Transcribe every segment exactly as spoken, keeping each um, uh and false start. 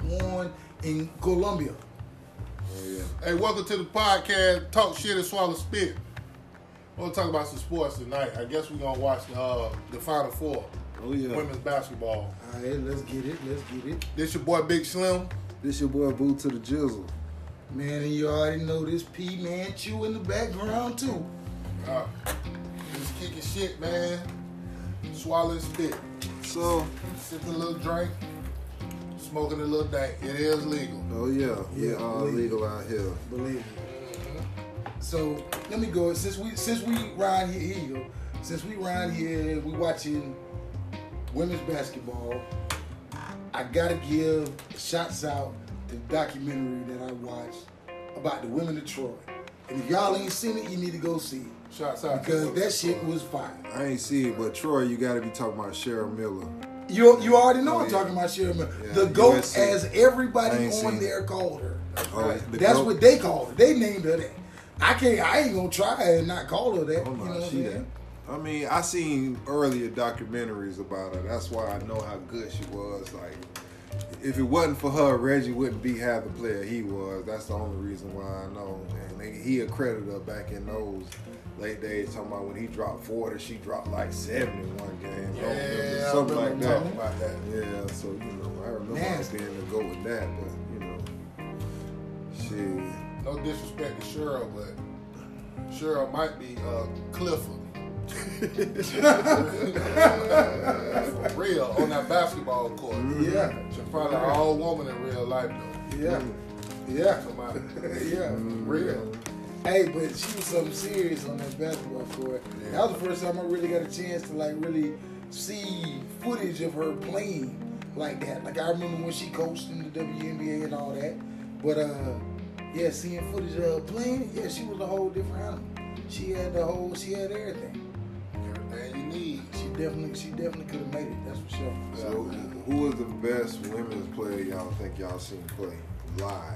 won in Colombia. Oh, yeah. Hey, welcome to the podcast, Talk Shit and Swallow Spit. We're going to talk about some sports tonight. I guess we're going to watch uh, the Final Four. Oh, yeah. Women's basketball. All right, let's get it. Let's get it. This your boy Big Slim. This your boy Boo to the Jizzle. Man, and you already know this P Man Chew in the background too. Uh, just kicking shit, man. Swallow and spit. So, Sipping a little drink. Smoking a little dank. It is legal. oh, yeah. Yeah, Yeah, all believe legal out here. Believe me. So let me go. Since we since we round here, here you go. Since we round here, we watching women's basketball. I gotta give shots out to the documentary that I watched about the women of Troy. And if y'all ain't seen it, you need to go see it Shots out. because that shit was fire. I ain't see it, but Troy, you got to be talking about Cheryl Miller. You you already know Oh, I'm yeah. talking about Cheryl Miller. Yeah, The U GOAT, S C. as I everybody ain't on seen there called her. Oh, right. the That's GOAT? what they called her. They named her that. I can't. I ain't gonna try and not call her that. Oh, you no, know what I'm she saying? that. I mean, I seen earlier documentaries about her. That's why I know how good she was. Like, if it wasn't for her, Reggie wouldn't be half the player he was. That's the only reason why I know. And they, he accredited her back in those late days, talking about when he dropped forty, she dropped like seventy in one game. I remember Yeah, something I like remember that. talking about that. Yeah, so you know, I remember Nasty. being to go with that, but you know, shit. No disrespect to Cheryl, but Cheryl might be uh, Clifford. For real, on that basketball court. Yeah, She's probably an old woman in real life, though. yeah, yeah, Come on. yeah. Real. Hey, but she was something serious on that basketball court. Yeah. That was the first time I really got a chance to like really see footage of her playing like that. Like I remember when she coached in the W N B A and all that. But uh, yeah, seeing footage of her playing, yeah, she was a whole different animal. She had the whole, she had everything. Everything you need. She definitely, she definitely could have made it. That's for sure. So, who is the best women's player y'all think y'all seen play live?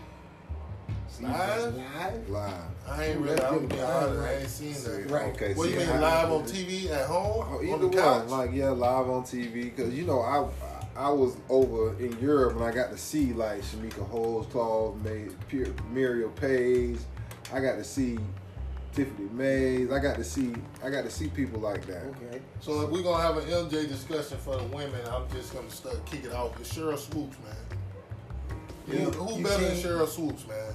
See, Live? live? Live. I ain't really, I'm gonna be honest, I ain't seen that. Right. Okay. What see, you mean, how- live on T V at home? Oh, on either the one, couch? like yeah, live on T V. Cause you know I I was over in Europe and I got to see like Shamika Holdsclaw, May- Muriel Page. I got to see Tiffany Mays. I got to see I got to see people like that. Okay. So if we're gonna have an M J discussion for the women, I'm just gonna start kick it off with Cheryl Swoops, man. Yeah, who who you better than can't- Cheryl Swoops, man?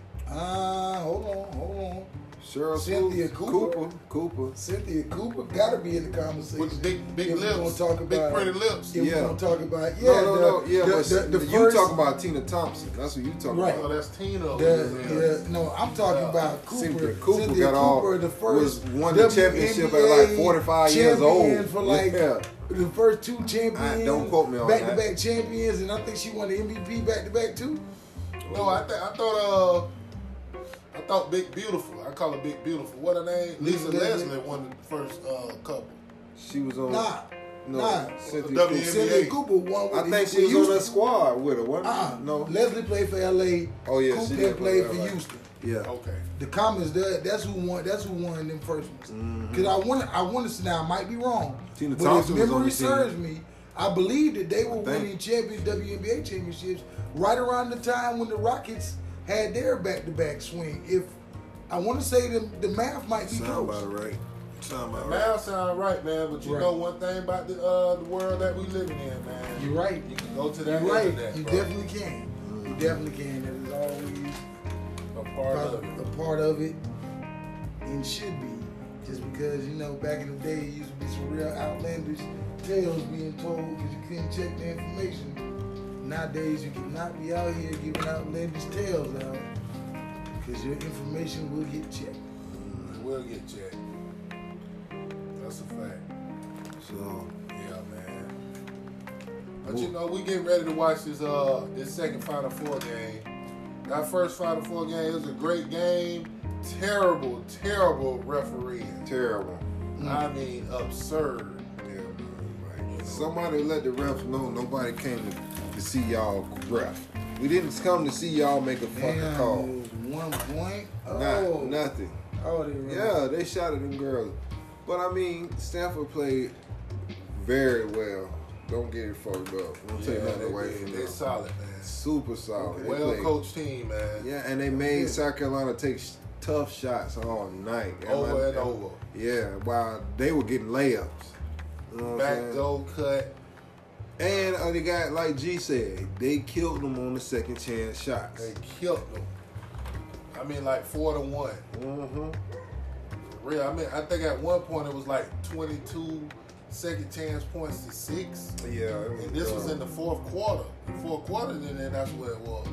Uh, hold on, hold on. Cheryl Cynthia Swoops, Cooper. Cooper, Cooper. Cynthia Cooper gotta be in the conversation. With big big If we lips, gonna talk big about- pretty lips. If Yeah. we're gonna talk about, yeah, no, no, the, no, yeah, the, but the, the you first, talking about Tina Thompson? That's what you talking Right. Oh, about. that's Tina. over The, there. yeah, no, I'm talking Yeah. about Cooper. Cynthia Cooper Cynthia got all- Cooper, the first was won the championship at W N B A like forty-five years old. champion for like Yeah. the first two champions. I- don't quote me on back that. to back champions, and I think she won the M V P back to back too. No, I th- I thought uh I thought Big Beautiful. I call her Big Beautiful. What her name? Lisa Lisa Leslie. Leslie won the first uh couple. She was on. Nah, no, nah. Cynthia W N B A. Cooper. Cynthia Cooper won with I think she with was on Houston. that squad with her, wasn't Uh-uh. she? No. Leslie played for L A. Oh, yeah, Cooper she then did play played for for L A. Houston. Yeah. Okay. The comments, that that's who won. That's who won them first ones. Mm-hmm. Because I want, I want to. Now I might be wrong, Tina but Thompson if was on memory the team. serves me, I believe that they were think. winning champion W N B A championships right around the time when the Rockets had their back-to-back swing. If I want to say the the math might be Sound close. about it right. Sound about right. Math sound right, man, but you Right. know one thing about the uh the world that we living in, man. You're right. You can go to You're that right. internet, You bro. definitely can. You definitely can. That is always A part of it. a part of it, and should be. Just because, you know, back in the day, it used to be some real outlandish tales being told because you couldn't check the information. Nowadays, you cannot be out here giving outlandish tales out because your information will get checked. You will get checked. That's a fact. So, Yeah, man. But you know, we getting ready to watch this uh this second Final Four game. That first Final Four game, it was a great game. Terrible, terrible refereeing. terrible. I mean, absurd. Terrible. Right. Somebody let the refs know nobody came to, to see y'all ref. We didn't come to see y'all make a fucking Damn, call. it was one point. Not, Oh, nothing. oh, they were Yeah, they shot at them girls. But I mean, Stanford played very well. Don't get it fucked up. Don't Yeah, take nothing they, away they, from they them. solid, man. Super solid. They Well play- coached team, man. Yeah, and they made South Carolina take sh- tough shots all night. Over and I- over. Yeah, while they were getting layups. You know what I'm Back saying? door cut. And uh, they got, like G said, they killed them on the second chance shots. They killed them. I mean, like four to one. Mm-hmm. Real. I mean, I think at one point it was like twenty-two second chance points to six. Yeah. It was And this was dumb. in the fourth quarter. The fourth quarter, and then that's what it was.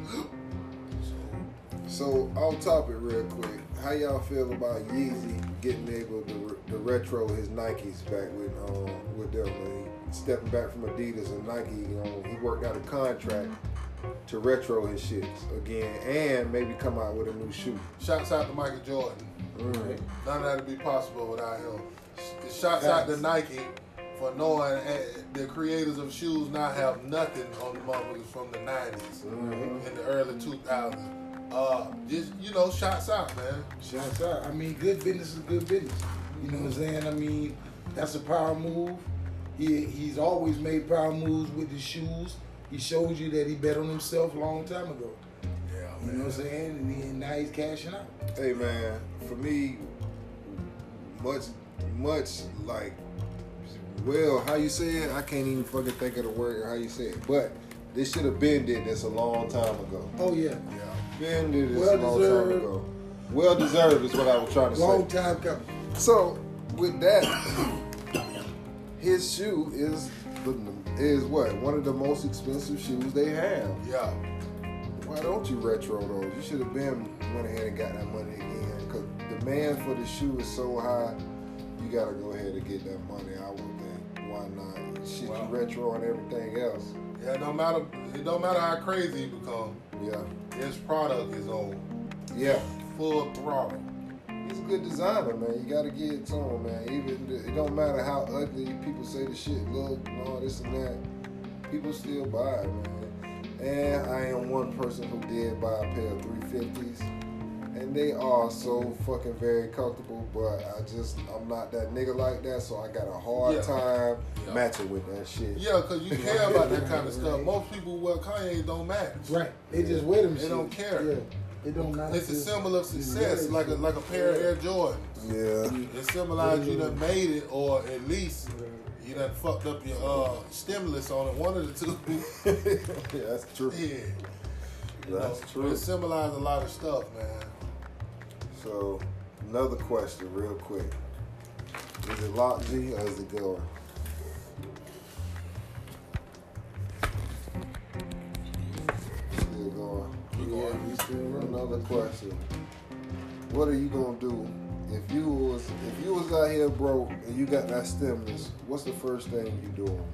So, off topic real quick, how y'all feel about Yeezy getting able to, to retro his Nikes back with um with them? When he stepping back from Adidas and Nike, you know, he worked out a contract to retro his shits again and maybe come out with a new shoe. Shouts out to Michael Jordan. Mm. None of that would be possible without him. Sh- Shouts out to Nike for knowing eh, the creators of shoes not have nothing on the motherfuckers from the nineties Mhm. and the early two thousands. Uh, just, you know, shouts out, man. Shouts out. I mean, good business is good business. You know what I'm saying? I mean, that's a power move. He he's always made power moves with his shoes. He showed you that he bet on himself a long time ago. Yeah, You know what I'm saying? And, he, and now he's cashing out. Hey man, for me, much, much like, well, how you say it? I can't even fucking think of the word or how you say it. But they should have been did this a long time ago. Oh yeah, Yeah. Been did this Well a long deserved. time ago. Well deserved is what I was trying to long say. time coming. So with that, his shoe is is what one of the most expensive shoes they have. Yeah. Why don't you retro those? You should have been went ahead and got that money again. Because the demand for the shoe is so high, you gotta go ahead and get that money. I would think. Why not? Shit, Wow. you retro and everything else. Yeah, no matter it don't matter how crazy he become, Yeah, his product is on yeah. full throttle. He's a good designer, man. You gotta get it to him, man. Even the, it don't matter how ugly people say the shit look and all this and that. People still buy it, man. And I am one person who did buy a pair of three fifties. And they are so fucking very comfortable, but I just, I'm not that nigga like that, so I got a hard Yeah. time Yeah. matching with that shit. Yeah, because you care about that kind of stuff. Most people wear Kanye don't match. Right. They just wear them. They shit. don't care. Yeah. They don't. not It's a just- symbol of success, like a like a pair of Air Jordans. Yeah. It symbolizes you done made it, or at least you done fucked up your uh, stimulus on it. One of the two. Yeah, that's true. Yeah. You That's know, true. It symbolizes a lot of stuff, man. So, another question, real quick. Is it Lock G or is it going? Still going. Yeah, we still running. Another question. What are you gonna do if you was if you was out here broke and you got that stimulus? What's the first thing you doing?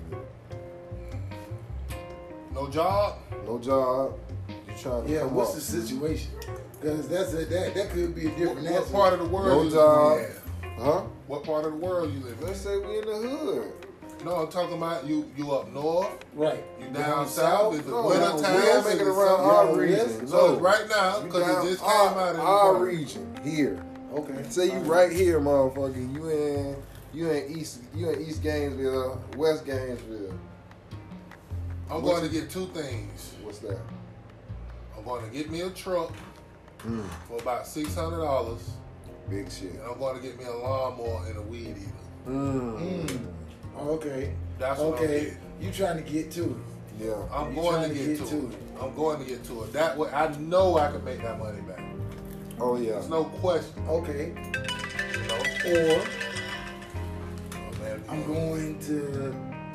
No job. No job. You trying to Yeah. come What's up. the situation? Because that's a, that that could be a What, different what answer. part of the world No you job. live in? Huh? What part of the world you live Let's say we in the hood. in? No, I'm talking about you. You up north. Right. You down south. Is it No, winter no, time? we don't Is make it it around summer? our Yeah, region. yes. So No. it's right now, You because down it just our, came out in our the region here. Okay. Say you right here, motherfucker. You in you in East you in East Gainesville, West Gainesville. I'm going to get two things. What's that? I'm going to get me a truck Mm, for about six hundred dollars, big shit. and I'm going to get me a lawnmower and a weed eater. Mm. Mm. Okay. That's what I'm Okay. getting. You trying to get to it? Yeah. I'm You going trying to to get, get to, to it. it. I'm going to get to it. That way, I know I can make that money back. Oh yeah. There's no question. Okay. You know. Or Oh, man, I'm going to.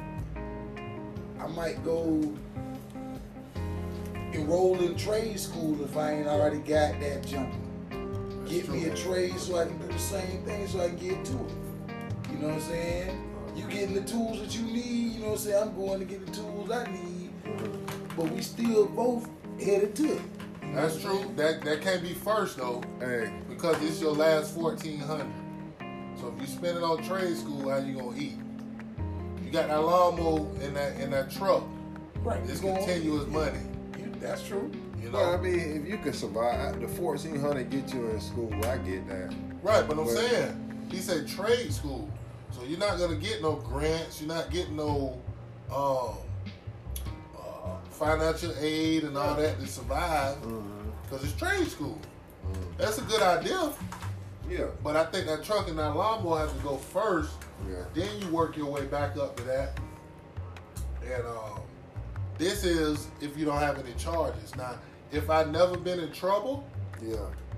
I might go enroll in trade school if I ain't already got that jump. Get me a trade so I can do the same thing so I can get to it. You know what I'm saying? You getting the tools that you need, you know what I'm saying? I'm going to get the tools I need, but we still both headed to it. You know That's what I'm true. saying? That that can't be first though, Hey. because it's your last fourteen hundred. So if you spend it on trade school, how you gonna eat? You got that lawnmower in that in that truck. Right. It's you going- continuous money. You, that's true. You know. Well, I mean, if you can survive, the fourteen hundred get you in school. I get that. Right, but I'm Well- saying he said trade school, so you're not gonna get no grants. You're not getting no um, uh, financial aid and all that to survive because Mm-hmm. it's trade school. Mm-hmm. That's a good idea, Yeah. but I think that truck and that lawnmower has to go first. Yeah. Then you work your way back up to that. And um, this is if you don't have any charges. Now, if I've never been in trouble, Yeah.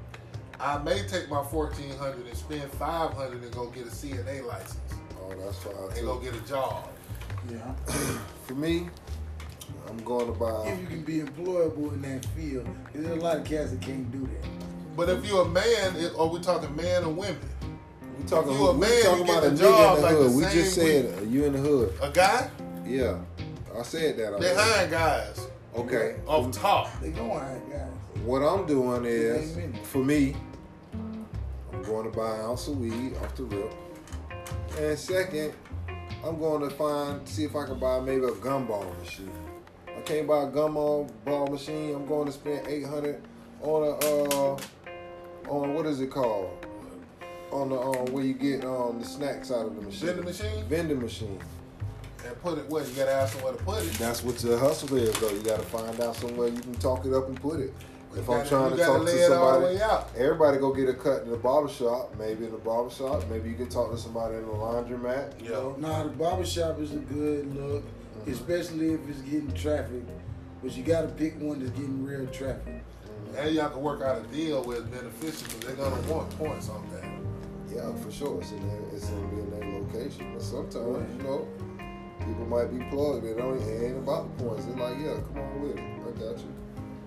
I may take my fourteen hundred and spend five hundred and go get a C N A license Oh, that's fine and go too. get a job. Yeah. For me, I'm going to buy. If you can be employable in that field, there's a lot of cats that can't do that. But if you're a man, it, are we talking man or women? We talking, If you a we man, talking you about a get nigga a job in the like hood. the We same just said week. uh, you in the hood. A guy? Yeah, I said that. They already. hiring guys Okay. off top. They don't hire guys. What I'm doing is, Amen. for me, I'm going to buy an ounce of weed off the rip. And second, I'm going to find, see if I can buy maybe a gumball machine. I can't buy a gumball ball machine. I'm going to spend eight hundred on a, uh, on what is it called? On the, um, where you get um, the snacks out of the machine. Vending machine? Vending machine. And put it where? You gotta ask somewhere to put it. That's what the hustle is, though. You got to find out somewhere you can talk it up and put it. If You I'm gotta- trying you to gotta talk lay to it all the somebody, way out. everybody go get a cut in the barber shop. Maybe in the barber shop. Maybe you can talk to somebody in the laundromat. You Yeah. know? Nah, the barbershop is a good look, Mm-hmm. especially if it's getting traffic. But you gotta pick one that's getting real traffic. And y'all can work out a deal where it's beneficial because they're gonna want points on that. Yeah, for sure. It's in there. It's in being that location. But sometimes, you know, people might be plugged. They don't. It ain't about the points. They're like, yeah, come on with it. I got you.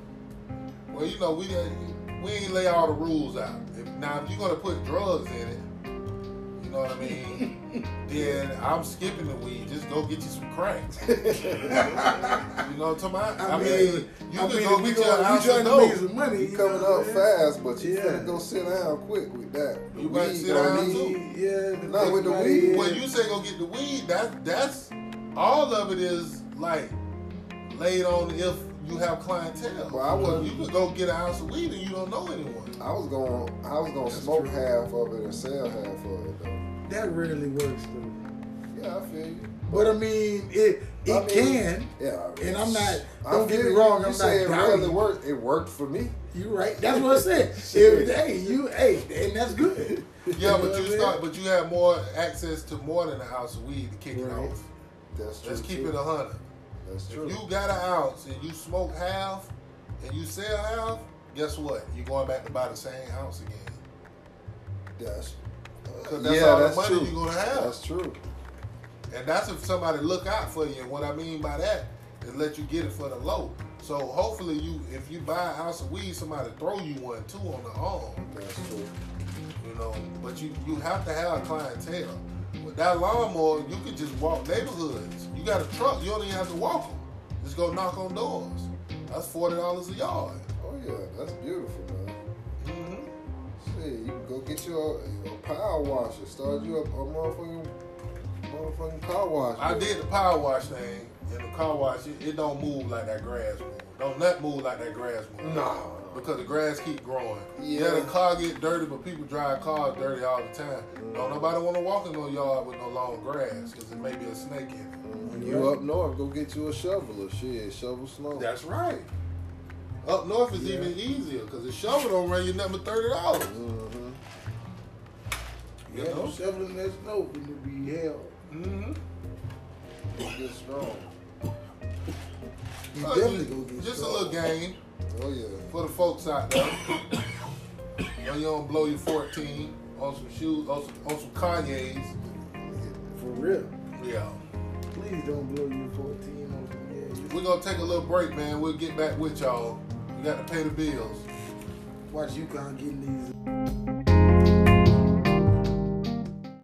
Well, you know, we we ain't lay all the rules out. If, now, if you're gonna put drugs in it, you know what I mean? Then I'm skipping the weed. Just go get you some crack. You know what I'm talking about? I, I mean, mean, you I can mean, go if we get your gonna- we ounce trying of to make dope. some money. You coming know up what I'm saying? fast, but you Yeah. finna go sit down quick with that. The You better weed sit don't down, need- too. Yeah, the Not with the big weed. money, When yeah. you say go get the weed, that that's all of it is like laid on if you have clientele. Well, I Because wouldn't- you could go get an ounce of weed and you don't know anyone. I was going. I was gonna That's smoke true. half of it and sell half of it though. That rarely works though. Yeah, I feel you. But I mean, it it I mean, can. Yeah, I mean, And I'm not. I Don't get feel me you. wrong. You I'm say it not rarely doubting. worked. It worked for me. You right. That's what I said. If, hey, you, hey, and that's good. Yeah, You know but what you I'm start, saying? but you have more access to more than an ounce of weed to kick it Right. off. That's true. Let's keep too. it a hundred. That's If true. you got an ounce and you smoke half and you sell half, guess what? You're going back to buy the same ounce again. That's. Because that's yeah, all that's the money true. you're gonna have. That's true. And that's if somebody look out for you. And what I mean by that is let you get it for the low. So hopefully you, if you buy an ounce of weed, somebody throw you one too on the arm. That's true. You know, but you you have to have clientele. With that lawnmower, you could just walk neighborhoods. You got a truck, you don't even have to walk them. Just go knock on doors. That's forty dollars a yard. Oh yeah, that's beautiful, man. Mm-hmm. Shit, you can go get you a, a power washer. Start you up a motherfucking, motherfucking car wash. I did the power wash thing, and the car wash, it, it don't move like that grass move. Don't not move like that grass move. No. Because the grass keep growing. Yeah. Yeah, the car get dirty, but people drive cars dirty all the time. Don't nobody want to walk in no yard with no long grass, because there may be a snake in it. When you up north, go get you a shovel or shit, shovel snow. That's right. Up north is Yeah. even easier, because the shovel don't run you nothing but thirty dollars. Mm-hmm. You Yeah, know? no shoveling that snow can be hell. Mm-hmm. Get strong. You Uh, definitely just, go get just a strong. little game Oh yeah. for the folks out there. You know, you don't blow your fourteen on some shoes, on some, on some Kanye's. For real. Yeah. Please don't blow your fourteen on some yeah. We're going to take a little break, man. We'll get back with y'all. We got to pay the bills. Watch UConn getting these.